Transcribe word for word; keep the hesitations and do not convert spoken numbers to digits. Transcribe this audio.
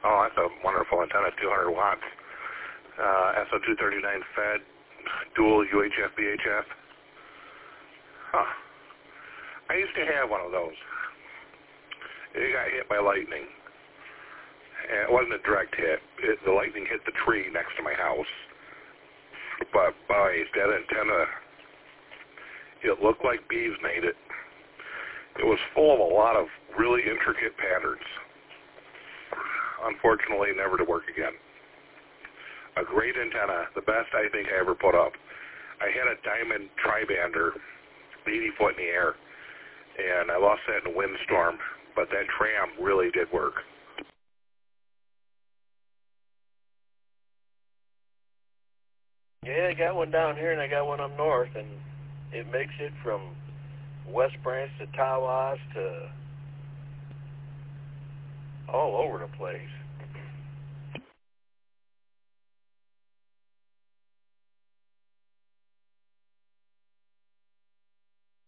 Oh, that's a wonderful antenna, two hundred watts. Uh, S O two thirty-nine fed, dual U H F V H F. Huh. I used to have one of those. It got hit by lightning. And it wasn't a direct hit. It, the lightning hit the tree next to my house. But, boy, that antenna, it looked like bees made it. It was full of a lot of really intricate patterns. Unfortunately, never to work again. A great antenna, the best I think I ever put up. I had a diamond tribander, eighty foot in the air, and I lost that in a windstorm, but that tram really did work. Yeah, I got one down here and I got one up north, and it makes it from West Branch to Tawas to all over the place.